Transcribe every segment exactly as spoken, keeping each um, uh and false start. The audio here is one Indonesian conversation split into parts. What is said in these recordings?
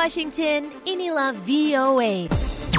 Washington, inilah V O A.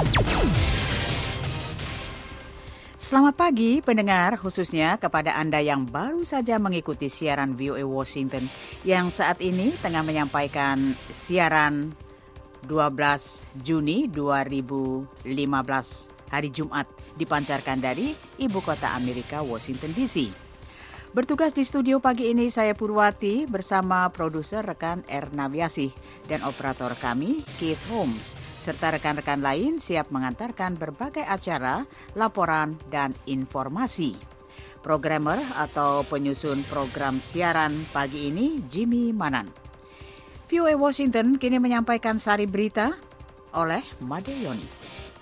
Selamat pagi pendengar, khususnya kepada Anda yang baru saja mengikuti siaran V O A Washington yang saat ini tengah menyampaikan siaran dua belas Juni dua ribu lima belas hari Jumat dipancarkan dari ibu kota Amerika, Washington D C. Bertugas di studio pagi ini saya Purwati bersama produser rekan Erna Wiasih dan operator kami Keith Holmes serta rekan-rekan lain siap mengantarkan berbagai acara, laporan dan informasi. Programmer atau penyusun program siaran pagi ini Jimmy Manan. V O A Washington kini menyampaikan sari berita oleh Made Yoni.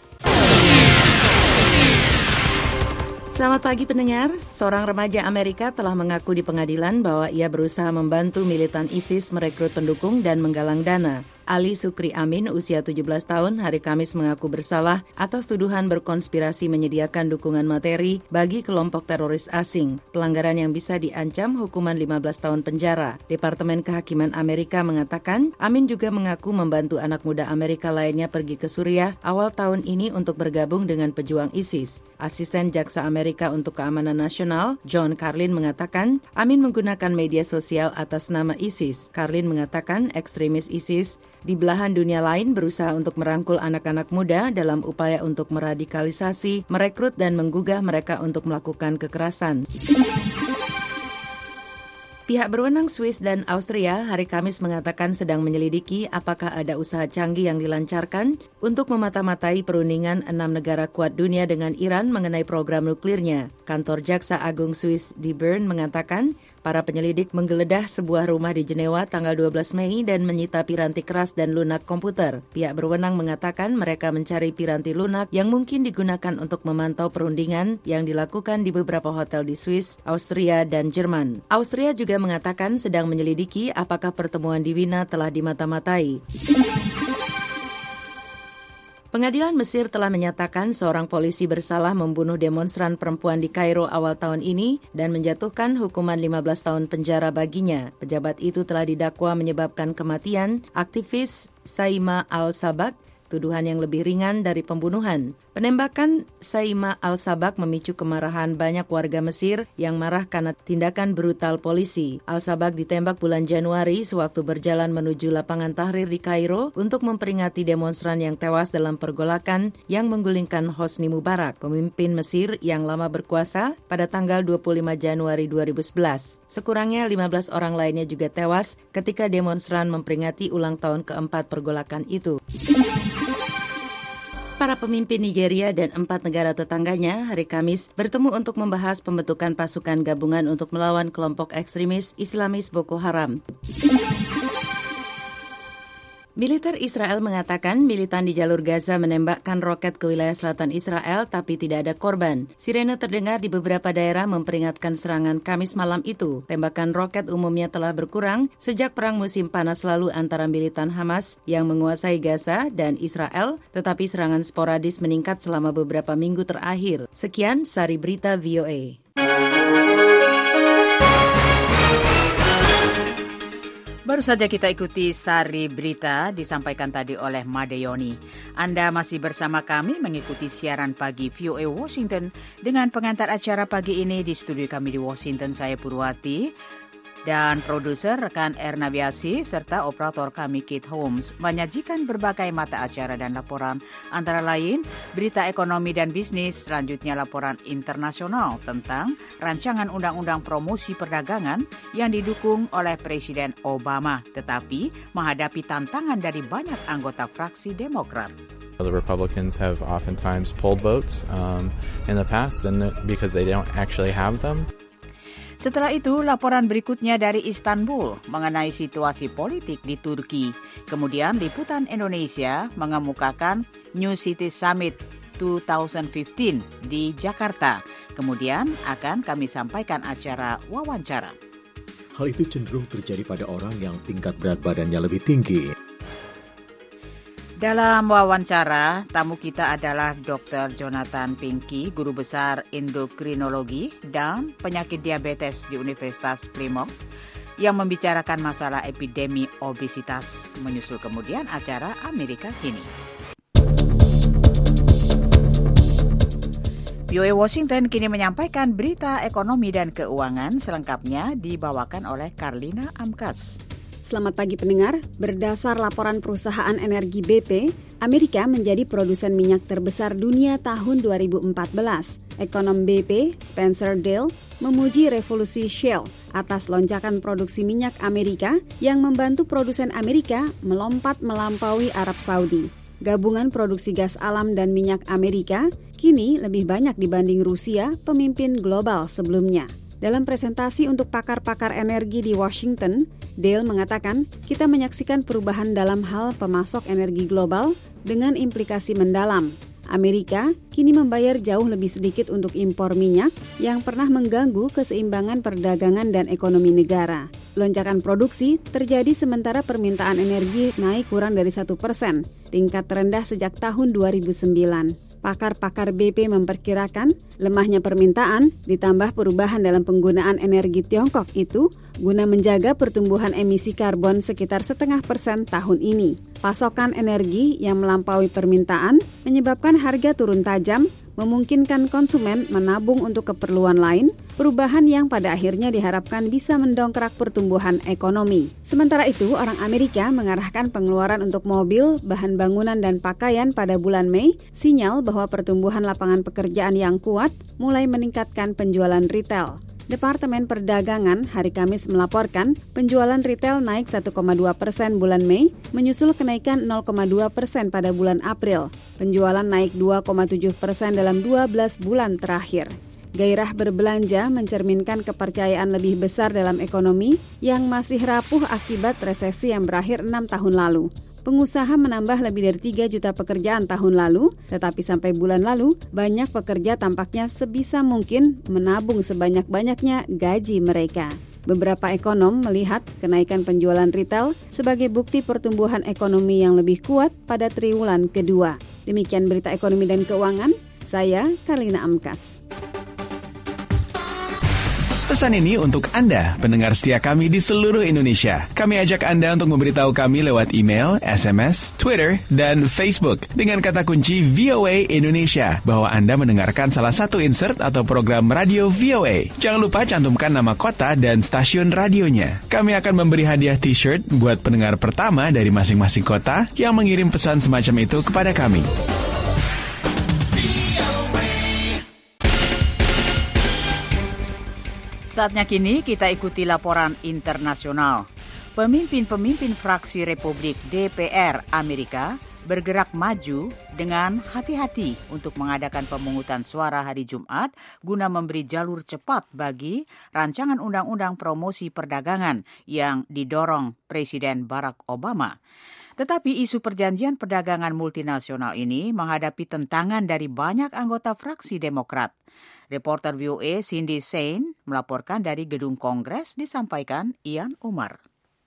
Selamat pagi pendengar, seorang remaja Amerika telah mengaku di pengadilan bahwa ia berusaha membantu militan ISIS merekrut pendukung dan menggalang dana. Ali Sukri Amin, usia tujuh belas tahun, hari Kamis mengaku bersalah atas tuduhan berkonspirasi menyediakan dukungan materi bagi kelompok teroris asing, pelanggaran yang bisa diancam hukuman lima belas tahun penjara. Departemen Kehakiman Amerika mengatakan, Amin juga mengaku membantu anak muda Amerika lainnya pergi ke Suriah awal tahun ini untuk bergabung dengan pejuang ISIS. Asisten Jaksa Amerika untuk Keamanan Nasional, John Carlin mengatakan, Amin menggunakan media sosial atas nama ISIS. Carlin mengatakan ekstremis ISIS di belahan dunia lain berusaha untuk merangkul anak-anak muda dalam upaya untuk meradikalisasi, merekrut dan menggugah mereka untuk melakukan kekerasan. Pihak berwenang Swiss dan Austria hari Kamis mengatakan sedang menyelidiki apakah ada usaha canggih yang dilancarkan untuk memata-matai perundingan enam negara kuat dunia dengan Iran mengenai program nuklirnya. Kantor Jaksa Agung Swiss di Bern mengatakan para penyelidik menggeledah sebuah rumah di Jenewa tanggal dua belas Mei dan menyita piranti keras dan lunak komputer. Pihak berwenang mengatakan mereka mencari piranti lunak yang mungkin digunakan untuk memantau perundingan yang dilakukan di beberapa hotel di Swiss, Austria, dan Jerman. Austria juga mengatakan sedang menyelidiki apakah pertemuan di Wina telah dimata-matai. Pengadilan Mesir telah menyatakan seorang polisi bersalah membunuh demonstran perempuan di Kairo awal tahun ini dan menjatuhkan hukuman lima belas tahun penjara baginya. Pejabat itu telah didakwa menyebabkan kematian aktivis Saima Al-Sabak, tuduhan yang lebih ringan dari pembunuhan. Penembakan Saima Al-Sabak memicu kemarahan banyak warga Mesir yang marah karena tindakan brutal polisi. Al-Sabak ditembak bulan Januari sewaktu berjalan menuju lapangan Tahrir di Kairo untuk memperingati demonstran yang tewas dalam pergolakan yang menggulingkan Hosni Mubarak, pemimpin Mesir yang lama berkuasa pada tanggal dua puluh lima Januari dua ribu sebelas. Sekurangnya lima belas orang lainnya juga tewas ketika demonstran memperingati ulang tahun keempat pergolakan itu. Para pemimpin Nigeria dan empat negara tetangganya hari Kamis bertemu untuk membahas pembentukan pasukan gabungan untuk melawan kelompok ekstremis Islamis Boko Haram. Militer Israel mengatakan militan di jalur Gaza menembakkan roket ke wilayah selatan Israel tapi tidak ada korban. Sirene terdengar di beberapa daerah memperingatkan serangan Kamis malam itu. Tembakan roket umumnya telah berkurang sejak perang musim panas lalu antara militan Hamas yang menguasai Gaza dan Israel, tetapi serangan sporadis meningkat selama beberapa minggu terakhir. Sekian Sari Berita V O A. Baru saja kita ikuti sari berita disampaikan tadi oleh Made Yoni. Anda masih bersama kami mengikuti siaran pagi V O A Washington dengan pengantar acara pagi ini di studio kami di Washington, saya Purwati. Dan produser rekan Erna Wiasih serta operator kami Keith Holmes menyajikan berbagai mata acara dan laporan, antara lain berita ekonomi dan bisnis, selanjutnya laporan internasional tentang rancangan undang-undang promosi perdagangan yang didukung oleh Presiden Obama, tetapi menghadapi tantangan dari banyak anggota fraksi Demokrat. The Republicans have oftentimes pulled votes um, in the past and because they don't actually have them. Setelah itu, laporan berikutnya dari Istanbul mengenai situasi politik di Turki. Kemudian, Liputan Indonesia mengemukakan New City Summit dua ribu lima belas di Jakarta. Kemudian akan kami sampaikan acara wawancara. Hal itu cenderung terjadi pada orang yang tingkat berat badannya lebih tinggi. Dalam wawancara, tamu kita adalah dokter Jonathan Pinky, guru besar endokrinologi dan penyakit diabetes di Universitas Plymouth. yang membicarakan masalah epidemi obesitas. Menyusul kemudian acara Amerika Kini. V O A Washington kini menyampaikan berita ekonomi dan keuangan, selengkapnya dibawakan oleh Karlina Amkas. Selamat pagi pendengar, berdasar laporan perusahaan energi B P, Amerika menjadi produsen minyak terbesar dunia tahun dua ribu empat belas. Ekonom B P, Spencer Dale, memuji revolusi Shell atas lonjakan produksi minyak Amerika yang membantu produsen Amerika melompat melampaui Arab Saudi. Gabungan produksi gas alam dan minyak Amerika kini lebih banyak dibanding Rusia, pemimpin global sebelumnya. Dalam presentasi untuk pakar-pakar energi di Washington, Dale mengatakan, kita menyaksikan perubahan dalam hal pemasok energi global dengan implikasi mendalam. Amerika kini membayar jauh lebih sedikit untuk impor minyak yang pernah mengganggu keseimbangan perdagangan dan ekonomi negara. Lonjakan produksi terjadi sementara permintaan energi naik kurang dari satu persen, tingkat terendah sejak tahun dua ribu sembilan. Pakar-pakar B P memperkirakan lemahnya permintaan ditambah perubahan dalam penggunaan energi Tiongkok itu guna menjaga pertumbuhan emisi karbon sekitar setengah persen tahun ini. Pasokan energi yang melampaui permintaan menyebabkan harga turun tajam, memungkinkan konsumen menabung untuk keperluan lain, perubahan yang pada akhirnya diharapkan bisa mendongkrak pertumbuhan ekonomi. Sementara itu, orang Amerika mengarahkan pengeluaran untuk mobil, bahan bangunan, dan pakaian pada bulan Mei, sinyal bahwa pertumbuhan lapangan pekerjaan yang kuat mulai meningkatkan penjualan retail. Departemen Perdagangan hari Kamis melaporkan penjualan retail naik satu koma dua persen bulan Mei, menyusul kenaikan nol koma dua persen pada bulan April. Penjualan naik dua koma tujuh persen dalam dua belas bulan terakhir. Gairah berbelanja mencerminkan kepercayaan lebih besar dalam ekonomi yang masih rapuh akibat resesi yang berakhir enam tahun lalu. Pengusaha menambah lebih dari tiga juta pekerjaan tahun lalu, tetapi sampai bulan lalu, banyak pekerja tampaknya sebisa mungkin menabung sebanyak-banyaknya gaji mereka. Beberapa ekonom melihat kenaikan penjualan retail sebagai bukti pertumbuhan ekonomi yang lebih kuat pada triwulan kedua. Demikian berita ekonomi dan keuangan, saya Karlina Amkas. Pesan ini untuk Anda, pendengar setia kami di seluruh Indonesia. Kami ajak Anda untuk memberitahu kami lewat email, S M S, Twitter, dan Facebook dengan kata kunci V O A Indonesia bahwa Anda mendengarkan salah satu insert atau program radio V O A. Jangan lupa cantumkan nama kota dan stasiun radionya. Kami akan memberi hadiah t-shirt buat pendengar pertama dari masing-masing kota yang mengirim pesan semacam itu kepada kami. Saatnya kini kita ikuti laporan internasional. Pemimpin-pemimpin fraksi Republik D P R Amerika bergerak maju dengan hati-hati untuk mengadakan pemungutan suara hari Jumat guna memberi jalur cepat bagi rancangan undang-undang promosi perdagangan yang didorong Presiden Barack Obama. Tetapi isu perjanjian perdagangan multinasional ini menghadapi tentangan dari banyak anggota fraksi Demokrat. Reporter V O A Cindy Sain melaporkan dari Gedung Kongres, disampaikan Ian Umar.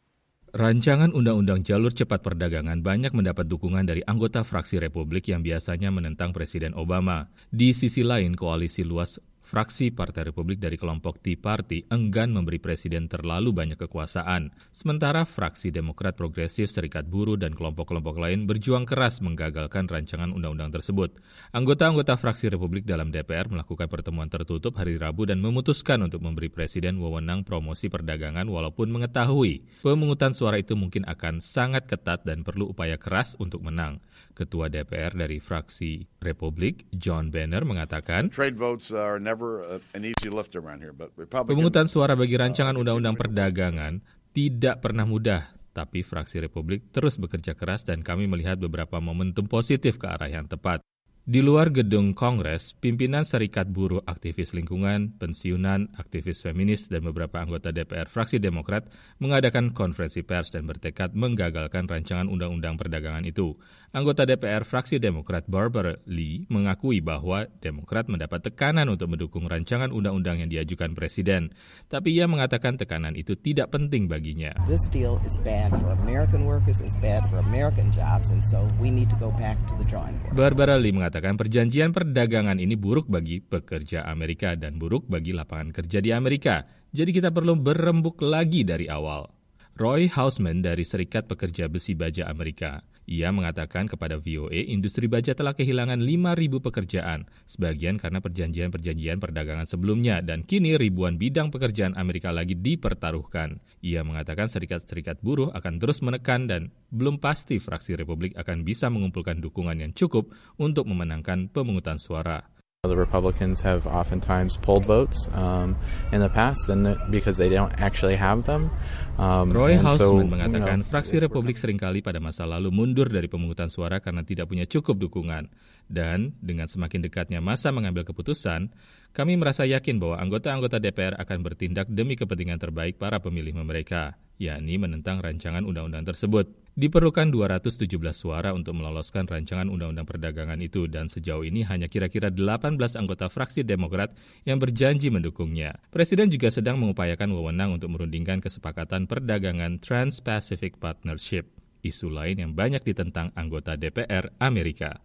Rancangan Undang-Undang Jalur Cepat Perdagangan banyak mendapat dukungan dari anggota fraksi Republik yang biasanya menentang Presiden Obama. Di sisi lain, koalisi luas fraksi Partai Republik dari kelompok Tea Party enggan memberi Presiden terlalu banyak kekuasaan. Sementara fraksi Demokrat Progresif, Serikat Buruh, dan kelompok-kelompok lain berjuang keras menggagalkan rancangan undang-undang tersebut. Anggota-anggota fraksi Republik dalam D P R melakukan pertemuan tertutup hari Rabu dan memutuskan untuk memberi Presiden wewenang promosi perdagangan walaupun mengetahui pemungutan suara itu mungkin akan sangat ketat dan perlu upaya keras untuk menang. Ketua D P R dari fraksi Republik, John Boehner, mengatakan, Trade votes are never an easy lift around here, but Republican... Pemungutan suara bagi rancangan undang-undang perdagangan tidak pernah mudah, tapi fraksi Republik terus bekerja keras dan kami melihat beberapa momentum positif ke arah yang tepat. Di luar gedung Kongres, pimpinan Serikat Buruh, aktivis lingkungan, pensiunan, aktivis feminis, dan beberapa anggota D P R fraksi Demokrat mengadakan konferensi pers dan bertekad menggagalkan rancangan undang-undang perdagangan itu. Anggota D P R fraksi Demokrat Barbara Lee mengakui bahwa Demokrat mendapat tekanan untuk mendukung rancangan undang-undang yang diajukan Presiden. Tapi ia mengatakan tekanan itu tidak penting baginya. This deal is bad for American workers, it's bad for American jobs, and so we need to go back to the drawing board. Barbara Lee mengatakan mengatakan perjanjian perdagangan ini buruk bagi pekerja Amerika dan buruk bagi lapangan kerja di Amerika. Jadi kita perlu berembuk lagi dari awal. Roy Hausman dari Serikat Pekerja Besi Baja Amerika. Ia mengatakan kepada V O A, industri baja telah kehilangan lima ribu pekerjaan, sebagian karena perjanjian-perjanjian perdagangan sebelumnya, dan kini ribuan bidang pekerjaan Amerika lagi dipertaruhkan. Ia mengatakan serikat-serikat buruh akan terus menekan dan belum pasti fraksi Republik akan bisa mengumpulkan dukungan yang cukup untuk memenangkan pemungutan suara. The Republicans have oftentimes pulled votes um, in the past, and because they don't actually have them. Um, Roy Hausman so, mengatakan you know, fraksi Republik seringkali pada masa lalu mundur dari pemungutan suara karena tidak punya cukup dukungan. Dan dengan semakin dekatnya masa mengambil keputusan, kami merasa yakin bahwa anggota-anggota D P R akan bertindak demi kepentingan terbaik para pemilih mereka, yakni menentang rancangan undang-undang tersebut. Diperlukan dua ratus tujuh belas suara untuk meloloskan rancangan undang-undang perdagangan itu, dan sejauh ini hanya kira-kira delapan belas anggota fraksi Demokrat yang berjanji mendukungnya. Presiden juga sedang mengupayakan wewenang untuk merundingkan kesepakatan perdagangan Trans-Pacific Partnership, isu lain yang banyak ditentang anggota D P R Amerika.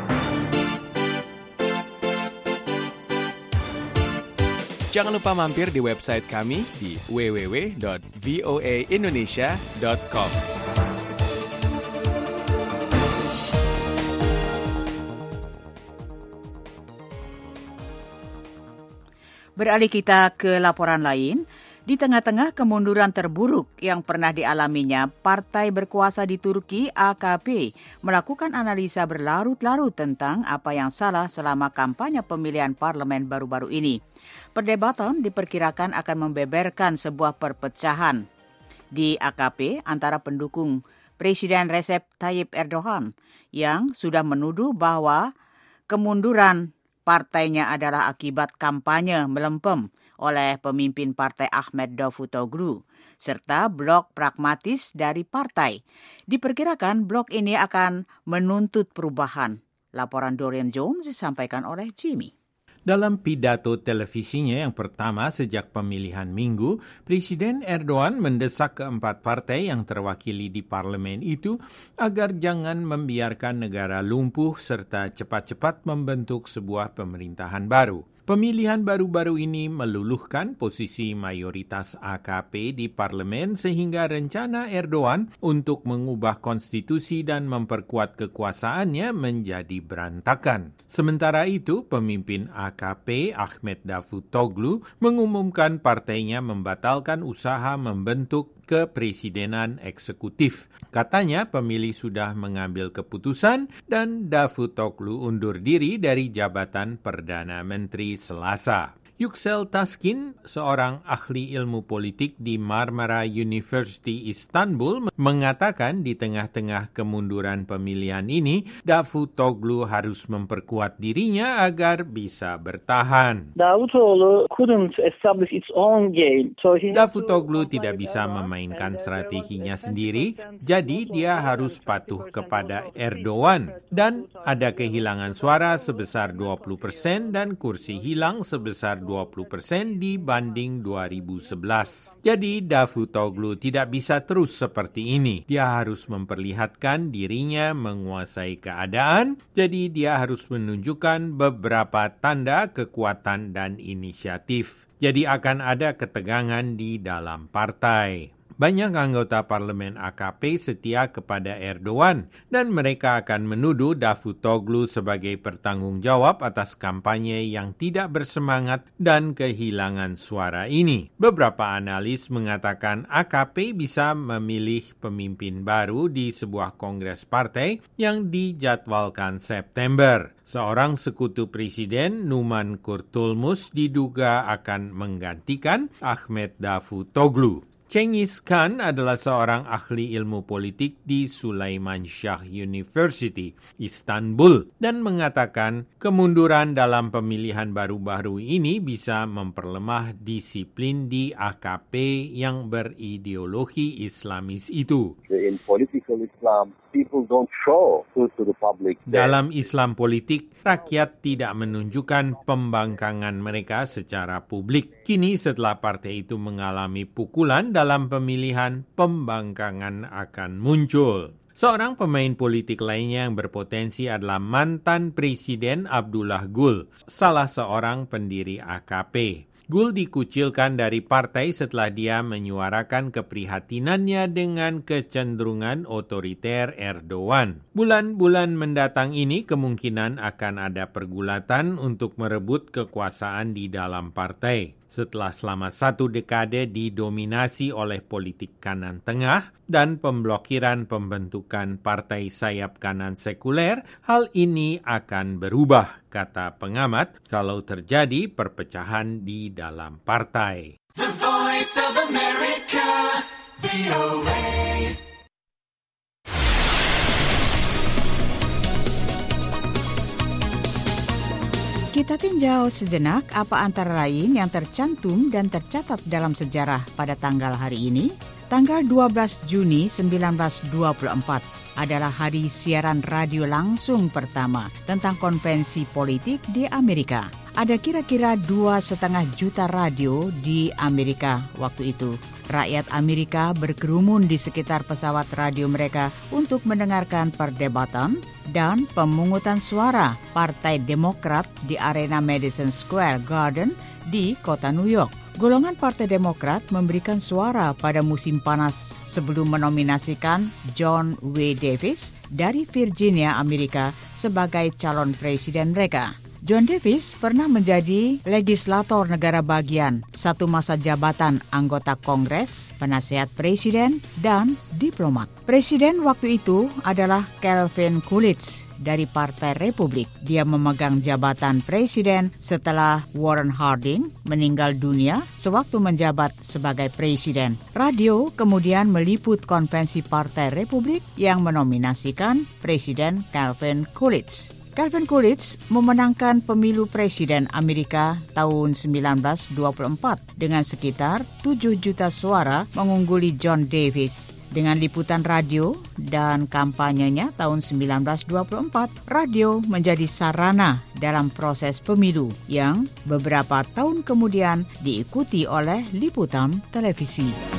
Jangan lupa mampir di website kami di w w w dot v o a indonesia dot com. Beralih kita ke laporan lain. Di tengah-tengah kemunduran terburuk yang pernah dialaminya, partai berkuasa di Turki A K P melakukan analisa berlarut-larut tentang apa yang salah selama kampanye pemilihan parlemen baru-baru ini. Perdebatan diperkirakan akan membeberkan sebuah perpecahan di A K P antara pendukung Presiden Recep Tayyip Erdogan yang sudah menuduh bahwa kemunduran partainya adalah akibat kampanye melempem oleh pemimpin partai Ahmet Davutoglu, serta blok pragmatis dari partai. Diperkirakan blok ini akan menuntut perubahan. Laporan Dorian Jones disampaikan oleh Jimmy. Dalam pidato televisinya yang pertama sejak pemilihan Minggu, Presiden Erdogan mendesak keempat partai yang terwakili di parlemen itu agar jangan membiarkan negara lumpuh serta cepat-cepat membentuk sebuah pemerintahan baru. Pemilihan baru-baru ini meluluhkan posisi mayoritas A K P di parlemen sehingga rencana Erdogan untuk mengubah konstitusi dan memperkuat kekuasaannya menjadi berantakan. Sementara itu, pemimpin A K P Ahmet Davutoglu mengumumkan partainya membatalkan usaha membentuk kepresidenan eksekutif. Katanya pemilih sudah mengambil keputusan dan Davutoglu undur diri dari jabatan Perdana Menteri Selasa. Yüksel Taskin, seorang ahli ilmu politik di Marmara University Istanbul, mengatakan di tengah-tengah kemunduran pemilihan ini, Davutoglu harus memperkuat dirinya agar bisa bertahan. Davutoglu couldn't establish its own game. So he Davutoglu tidak bisa memainkan strateginya sendiri, jadi dia harus patuh kepada Erdogan. Dan ada kehilangan suara sebesar dua puluh persen dan kursi hilang sebesar dua puluh persen dibanding dua ribu sebelas. Jadi Davutoglu tidak bisa terus seperti ini. Dia harus memperlihatkan dirinya menguasai keadaan, jadi dia harus menunjukkan beberapa tanda kekuatan dan inisiatif. Jadi akan ada ketegangan di dalam partai. Banyak anggota parlemen A K P setia kepada Erdogan dan mereka akan menuduh Davutoglu sebagai bertanggung jawab atas kampanye yang tidak bersemangat dan kehilangan suara ini. Beberapa analis mengatakan A K P bisa memilih pemimpin baru di sebuah kongres partai yang dijadwalkan September. Seorang sekutu presiden, Numan Kurtulmus, diduga akan menggantikan Ahmet Davutoglu. Cengiz Khan adalah seorang ahli ilmu politik di Sulaiman Shah University, Istanbul, dan mengatakan kemunduran dalam pemilihan baru-baru ini bisa memperlemah disiplin di A K P yang berideologi Islamis itu. In political Islam, people don't show to the public. Dalam Islam politik, rakyat tidak menunjukkan pembangkangan mereka secara publik. Kini setelah partai itu mengalami pukulan dalam pemilihan, pembangkangan akan muncul. Seorang pemain politik lainnya yang berpotensi adalah mantan Presiden Abdullah Gül, salah seorang pendiri A K P. Gül dikucilkan dari partai setelah dia menyuarakan keprihatinannya dengan kecenderungan otoriter Erdogan. Bulan-bulan mendatang ini kemungkinan akan ada pergulatan untuk merebut kekuasaan di dalam partai. Setelah selama satu dekade didominasi oleh politik kanan tengah dan pemblokiran pembentukan partai sayap kanan sekuler, hal ini akan berubah, kata pengamat, kalau terjadi perpecahan di dalam partai. The Voice of America, V O A. Kita tinjau sejenak apa antara lain yang tercantum dan tercatat dalam sejarah pada tanggal hari ini. Tanggal dua belas Juni seribu sembilan ratus dua puluh empat adalah hari siaran radio langsung pertama tentang konvensi politik di Amerika. Ada kira-kira dua setengah juta radio di Amerika waktu itu. Rakyat Amerika berkerumun di sekitar pesawat radio mereka untuk mendengarkan perdebatan dan pemungutan suara Partai Demokrat di arena Madison Square Garden di kota New York. Golongan Partai Demokrat memberikan suara pada musim panas sebelum menominasikan John W. Davis dari Virginia, Amerika sebagai calon presiden mereka. John Davis pernah menjadi legislator negara bagian, satu masa jabatan anggota Kongres, penasihat presiden, dan diplomat. Presiden waktu itu adalah Calvin Coolidge dari Partai Republik. Dia memegang jabatan presiden setelah Warren Harding meninggal dunia sewaktu menjabat sebagai presiden. Radio kemudian meliput konvensi Partai Republik yang menominasikan Presiden Calvin Coolidge. Calvin Coolidge memenangkan pemilu presiden Amerika tahun seribu sembilan ratus dua puluh empat dengan sekitar tujuh juta suara mengungguli John Davis. Dengan liputan radio dan kampanyenya tahun seribu sembilan ratus dua puluh empat, radio menjadi sarana dalam proses pemilu yang beberapa tahun kemudian diikuti oleh liputan televisi.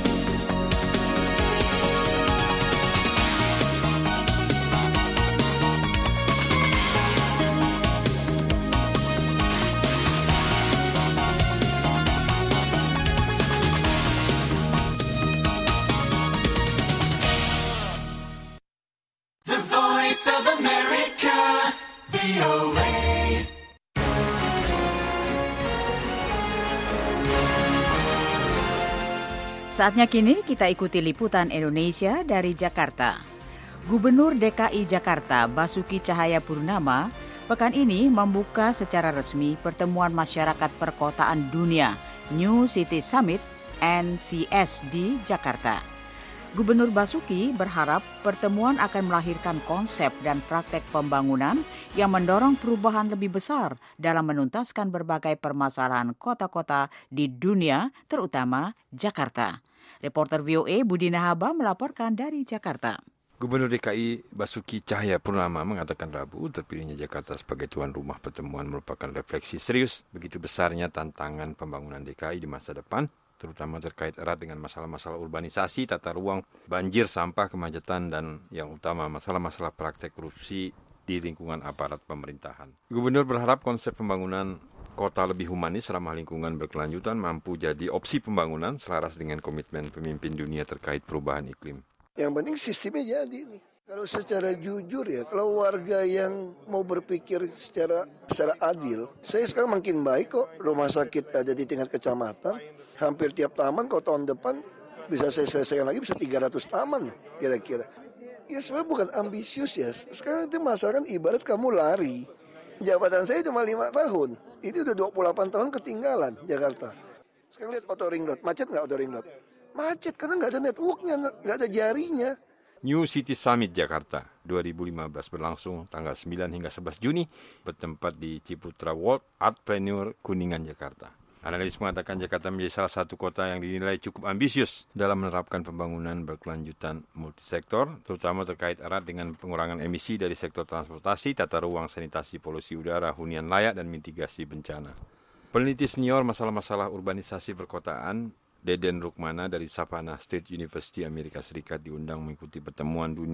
Saatnya kini kita ikuti liputan Indonesia dari Jakarta. Gubernur D K I Jakarta Basuki Cahayapurnama pekan ini membuka secara resmi pertemuan masyarakat perkotaan dunia New City Summit N C S di Jakarta. Gubernur Basuki berharap pertemuan akan melahirkan konsep dan praktek pembangunan yang mendorong perubahan lebih besar dalam menuntaskan berbagai permasalahan kota-kota di dunia, terutama Jakarta. Reporter V O A Budi Nahaba melaporkan dari Jakarta. Gubernur D K I Basuki Cahayapurnama mengatakan Rabu terpilihnya Jakarta sebagai tuan rumah pertemuan merupakan refleksi serius begitu besarnya tantangan pembangunan D K I di masa depan, terutama terkait erat dengan masalah-masalah urbanisasi, tata ruang, banjir, sampah, kemacetan, dan yang utama masalah-masalah praktek korupsi di lingkungan aparat pemerintahan. Gubernur berharap konsep pembangunan kota lebih humanis, ramah lingkungan, berkelanjutan mampu jadi opsi pembangunan selaras dengan komitmen pemimpin dunia terkait perubahan iklim. Yang penting sistemnya jadi nih. Kalau secara jujur ya, kalau warga yang mau berpikir secara secara adil, saya sekarang makin baik kok. Rumah sakit ada di tingkat kecamatan, hampir tiap taman kalau tahun depan bisa saya selesaikan lagi, bisa tiga ratus taman kira-kira. Ya sebenarnya bukan ambisius ya, sekarang itu masalah kan ibarat kamu lari. Jabatan saya cuma lima tahun, ini udah dua puluh delapan tahun ketinggalan Jakarta. Sekarang lihat Auto Ring Road, macet nggak Auto Ring Road? Macet karena nggak ada networknya, nggak ada jarinya. New City Summit Jakarta dua ribu lima belas berlangsung tanggal sembilan hingga sebelas Juni, bertempat di Ciputra World Artpreneur Kuningan, Jakarta. Analis mengatakan Jakarta menjadi salah satu kota yang dinilai cukup ambisius dalam menerapkan pembangunan berkelanjutan multisektor, terutama terkait erat dengan pengurangan emisi dari sektor transportasi, tata ruang, sanitasi, polusi udara, hunian layak, dan mitigasi bencana. Peneliti senior masalah-masalah urbanisasi perkotaan, Deden Rukmana dari Savannah State University Amerika Serikat diundang mengikuti pertemuan dunia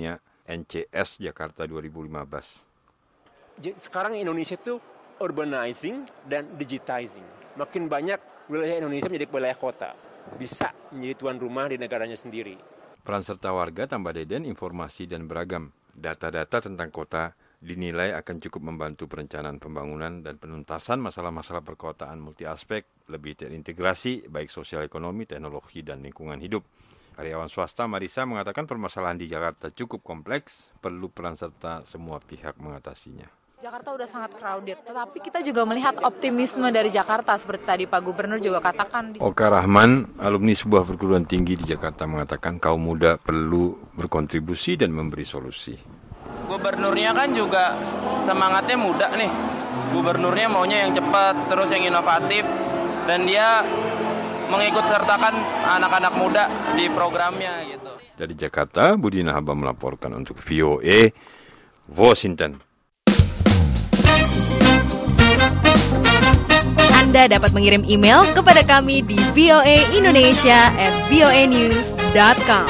N C S Jakarta dua ribu lima belas. Sekarang Indonesia itu urbanizing dan digitizing. Makin banyak wilayah Indonesia menjadi wilayah kota. Bisa menjadi tuan rumah di negaranya sendiri. Peran serta warga tambah Deden informasi dan beragam. Data-data tentang kota dinilai akan cukup membantu perencanaan pembangunan dan penuntasan masalah-masalah perkotaan multi aspek, lebih terintegrasi baik sosial ekonomi, teknologi, dan lingkungan hidup. Karyawan swasta Marisa mengatakan permasalahan di Jakarta cukup kompleks, perlu peran serta semua pihak mengatasinya. Jakarta udah sangat crowded, tetapi kita juga melihat optimisme dari Jakarta seperti tadi Pak Gubernur juga katakan. Oka Rahman, alumni sebuah perguruan tinggi di Jakarta mengatakan kaum muda perlu berkontribusi dan memberi solusi. Gubernurnya kan juga semangatnya muda nih. Gubernurnya maunya yang cepat, terus yang inovatif, dan dia mengikut sertakan anak-anak muda di programnya gitu. Dari Jakarta, Budi Nahaba melaporkan untuk V O A Washington. Anda dapat mengirim email kepada kami di voaindonesia at voanews dot com.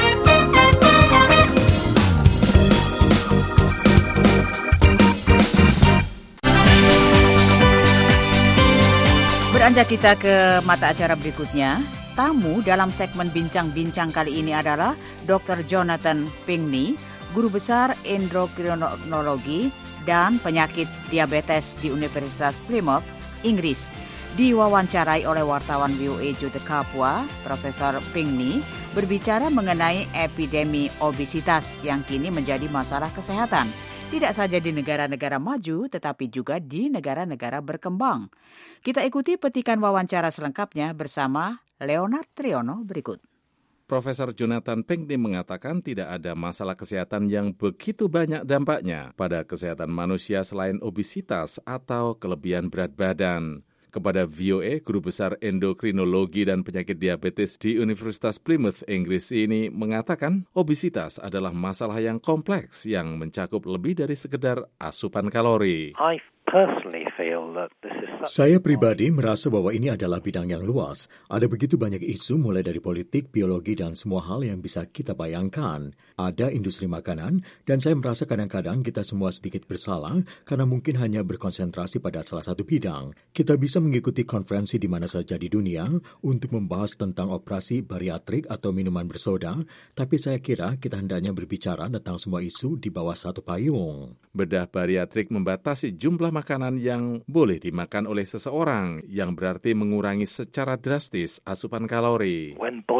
Beranjak kita ke mata acara berikutnya. Tamu dalam segmen bincang-bincang kali ini adalah doktor Jonathan Pinckney, guru besar endokrinologi dan penyakit diabetes di Universitas Plymouth, Inggris. Diwawancarai oleh wartawan V O A Jute Kapua, Profesor Pinckney berbicara mengenai epidemi obesitas yang kini menjadi masalah kesehatan. Tidak saja di negara-negara maju, tetapi juga di negara-negara berkembang. Kita ikuti petikan wawancara selengkapnya bersama Leonard Triono berikut. Profesor Jonathan Pinckney mengatakan tidak ada masalah kesehatan yang begitu banyak dampaknya pada kesehatan manusia selain obesitas atau kelebihan berat badan. Kepada V O A, guru besar endokrinologi dan penyakit diabetes di Universitas Plymouth, Inggris ini mengatakan obesitas adalah masalah yang kompleks yang mencakup lebih dari sekedar asupan kalori. I personally feel that this is such... Saya pribadi merasa bahwa ini adalah bidang yang luas. Ada begitu banyak isu mulai dari politik, biologi, dan semua hal yang bisa kita bayangkan. Ada industri makanan, dan saya merasa kadang-kadang kita semua sedikit bersalah karena mungkin hanya berkonsentrasi pada salah satu bidang. Kita bisa mengikuti konferensi di mana saja di dunia untuk membahas tentang operasi bariatrik atau minuman bersoda, tapi saya kira kita hendaknya berbicara tentang semua isu di bawah satu payung. Bedah bariatrik membatasi jumlah makanan yang boleh dimakan oleh seseorang, yang berarti mengurangi secara drastis asupan kalori.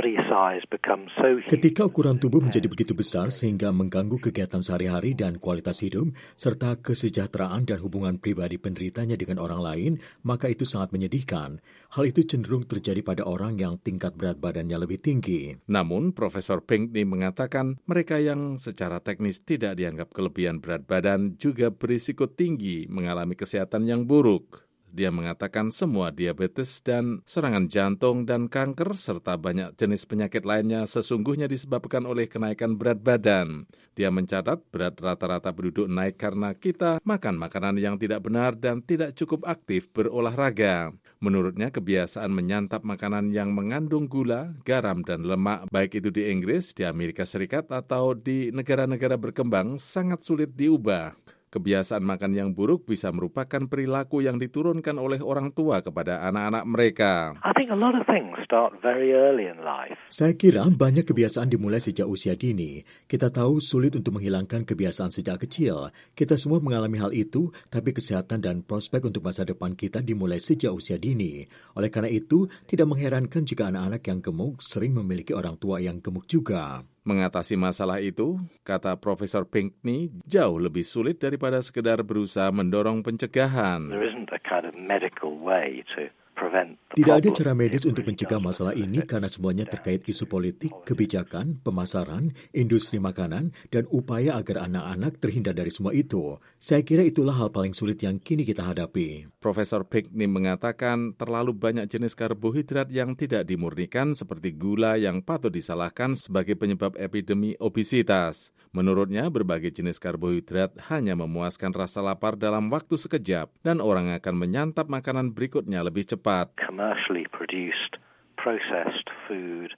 Ketika ukuran tubuh menjadi begitu besar sehingga mengganggu kegiatan sehari-hari dan kualitas hidup, serta kesejahteraan dan hubungan pribadi penderitanya dengan orang lain, maka itu sangat menyedihkan. Hal itu cenderung terjadi pada orang yang tingkat berat badannya lebih tinggi. Namun, Profesor Pinckney mengatakan mereka yang secara teknis tidak dianggap kelebihan berat badan juga berisiko tinggi mengalami kesehatan yang buruk. Dia mengatakan semua diabetes dan serangan jantung dan kanker serta banyak jenis penyakit lainnya sesungguhnya disebabkan oleh kenaikan berat badan. Dia mencatat berat rata-rata penduduk naik karena kita makan makanan yang tidak benar dan tidak cukup aktif berolahraga. Menurutnya kebiasaan menyantap makanan yang mengandung gula, garam, dan lemak baik itu di Inggris, di Amerika Serikat, atau di negara-negara berkembang sangat sulit diubah. Kebiasaan makan yang buruk bisa merupakan perilaku yang diturunkan oleh orang tua kepada anak-anak mereka. I think a lot of things start very early in life. Saya kira banyak kebiasaan dimulai sejak usia dini. Kita tahu sulit untuk menghilangkan kebiasaan sejak kecil. Kita semua mengalami hal itu, tapi kesehatan dan prospek untuk masa depan kita dimulai sejak usia dini. Oleh karena itu, tidak mengherankan jika anak-anak yang gemuk sering memiliki orang tua yang gemuk juga. Mengatasi masalah itu, kata Profesor Pinckney, jauh lebih sulit daripada sekedar berusaha mendorong pencegahan. There isn't a kind of medical way to Tidak ada cara medis untuk mencegah masalah ini karena semuanya terkait isu politik, kebijakan, pemasaran, industri makanan, dan upaya agar anak-anak terhindar dari semua itu. Saya kira itulah hal paling sulit yang kini kita hadapi. Profesor Pinckney mengatakan terlalu banyak jenis karbohidrat yang tidak dimurnikan seperti gula yang patut disalahkan sebagai penyebab epidemi obesitas. Menurutnya, berbagai jenis karbohidrat hanya memuaskan rasa lapar dalam waktu sekejap dan orang akan menyantap makanan berikutnya lebih cepat. Commercially produced, processed food with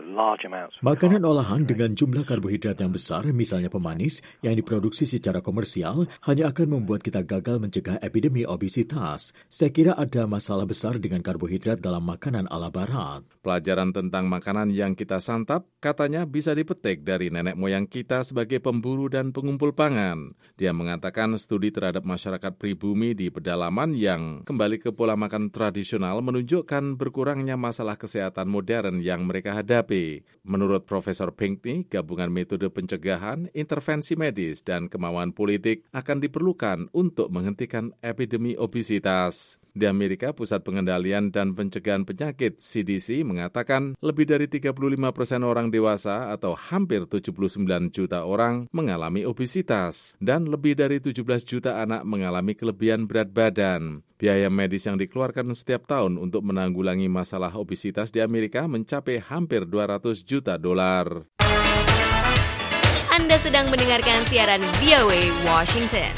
large amounts of Makanan olahan dengan jumlah karbohidrat yang besar, misalnya pemanis, yang diproduksi secara komersial, hanya akan membuat kita gagal mencegah epidemi obesitas. Saya kira ada masalah besar dengan karbohidrat dalam makanan ala barat. Pelajaran tentang makanan yang kita santap katanya bisa dipetik dari nenek moyang kita sebagai pemburu dan pengumpul pangan. Dia mengatakan studi terhadap masyarakat pribumi di pedalaman yang kembali ke pola makan tradisional menunjukkan berkurangnya masalah kesehatan modern yang mereka hadapi. Menurut Profesor Pinkney, gabungan metode pencegahan, intervensi medis, dan kemauan politik akan diperlukan untuk menghentikan epidemi obesitas. Di Amerika, Pusat Pengendalian dan Pencegahan Penyakit C D C mengatakan lebih dari tiga puluh lima persen orang dewasa atau hampir tujuh puluh sembilan juta orang mengalami obesitas dan lebih dari tujuh belas juta anak mengalami kelebihan berat badan. Biaya medis yang dikeluarkan setiap tahun untuk menanggulangi masalah obesitas di Amerika mencapai hampir dua ratus juta dolar. Anda sedang mendengarkan siaran V O A Washington.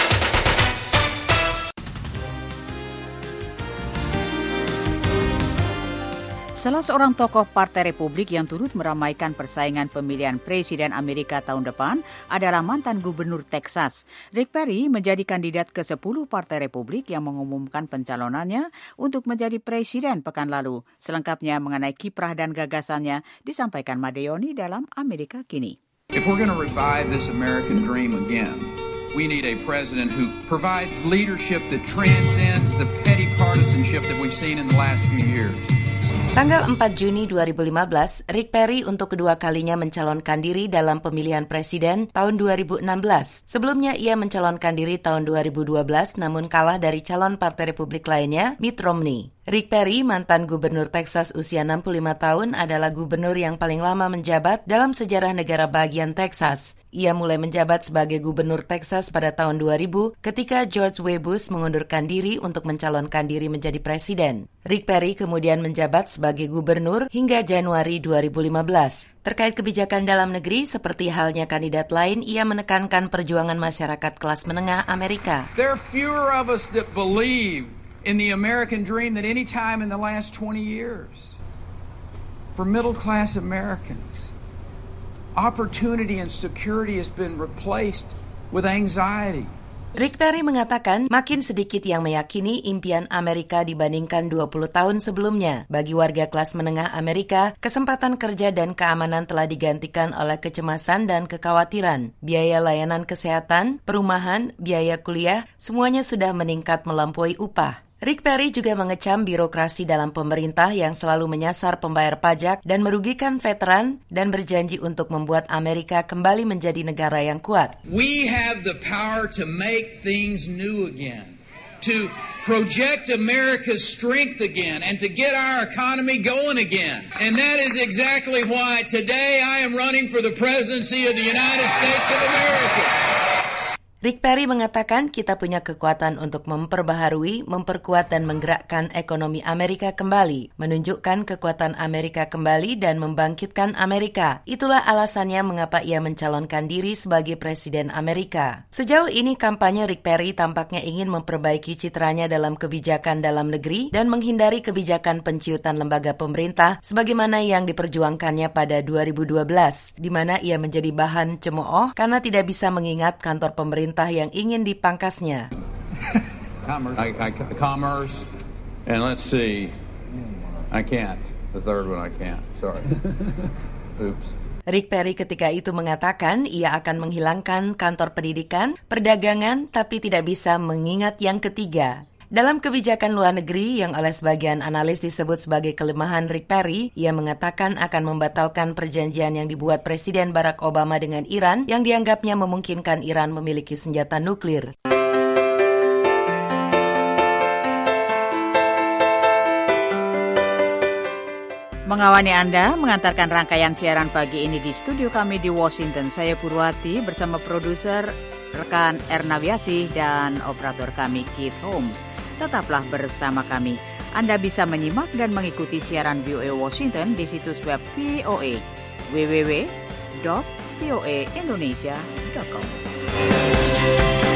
Salah seorang tokoh Partai Republik yang turut meramaikan persaingan pemilihan Presiden Amerika tahun depan adalah mantan Gubernur Texas. Rick Perry menjadi kandidat ke sepuluh Partai Republik yang mengumumkan pencalonannya untuk menjadi Presiden pekan lalu. Selengkapnya mengenai kiprah dan gagasannya disampaikan Madeoni dalam Amerika Kini. If we're going to revive this American dream again, we need a president who provides leadership that transcends the petty partisanship that we've seen in the last few years. Tanggal empat Juni dua ribu lima belas, Rick Perry untuk kedua kalinya mencalonkan diri dalam pemilihan presiden tahun dua ribu enam belas. Sebelumnya ia mencalonkan diri tahun dua ribu dua belas namun kalah dari calon Partai Republik lainnya, Mitt Romney. Rick Perry, mantan gubernur Texas usia enam puluh lima tahun, adalah gubernur yang paling lama menjabat dalam sejarah negara bagian Texas. Ia mulai menjabat sebagai gubernur Texas pada tahun dua ribu ketika George W. Bush mengundurkan diri untuk mencalonkan diri menjadi presiden. Rick Perry kemudian menjabat sebagai gubernur hingga Januari dua ribu lima belas. Terkait kebijakan dalam negeri, seperti halnya kandidat lain, ia menekankan perjuangan masyarakat kelas menengah Amerika. There are fewer of us that believe in the American dream than any time in the last twenty years. For middle-class Americans, opportunity and security has been replaced with anxiety. Rick Perry mengatakan makin sedikit yang meyakini impian Amerika dibandingkan dua puluh tahun sebelumnya. Bagi warga kelas menengah Amerika, kesempatan kerja dan keamanan telah digantikan oleh kecemasan dan kekhawatiran. Biaya layanan kesehatan, perumahan, biaya kuliah, semuanya sudah meningkat melampaui upah. Rick Perry juga mengecam birokrasi dalam pemerintah yang selalu menyasar pembayar pajak dan merugikan veteran dan berjanji untuk membuat Amerika kembali menjadi negara yang kuat. We have the power to make things new again, to project America's strength again, and to get our economy going again. And that is exactly why today I am running for the presidency of the United States of America. Rick Perry mengatakan kita punya kekuatan untuk memperbaharui, memperkuat dan menggerakkan ekonomi Amerika kembali, menunjukkan kekuatan Amerika kembali dan membangkitkan Amerika. Itulah alasannya mengapa ia mencalonkan diri sebagai Presiden Amerika. Sejauh ini kampanye Rick Perry tampaknya ingin memperbaiki citranya dalam kebijakan dalam negeri dan menghindari kebijakan penciutan lembaga pemerintah sebagaimana yang diperjuangkannya pada dua ribu dua belas, di mana ia menjadi bahan cemooh karena tidak bisa mengingat kantor pemerintah yang ingin dipangkasnya. I, I, commerce, and let's see, I can't. The third one I can't. Sorry. Oops. Rick Perry ketika itu mengatakan ia akan menghilangkan kantor pendidikan, perdagangan, tapi tidak bisa mengingat yang ketiga. Dalam kebijakan luar negeri yang oleh sebagian analis disebut sebagai kelemahan Rick Perry, ia mengatakan akan membatalkan perjanjian yang dibuat Presiden Barack Obama dengan Iran yang dianggapnya memungkinkan Iran memiliki senjata nuklir. Mengawani Anda, mengantarkan rangkaian siaran pagi ini di studio kami di Washington. Saya Purwati bersama produser rekan Erna Wiasih dan operator kami Keith Holmes. Tetaplah bersama kami. Anda bisa menyimak dan mengikuti siaran V O A Washington di situs web V O A w w w dot v o a indonesia dot com.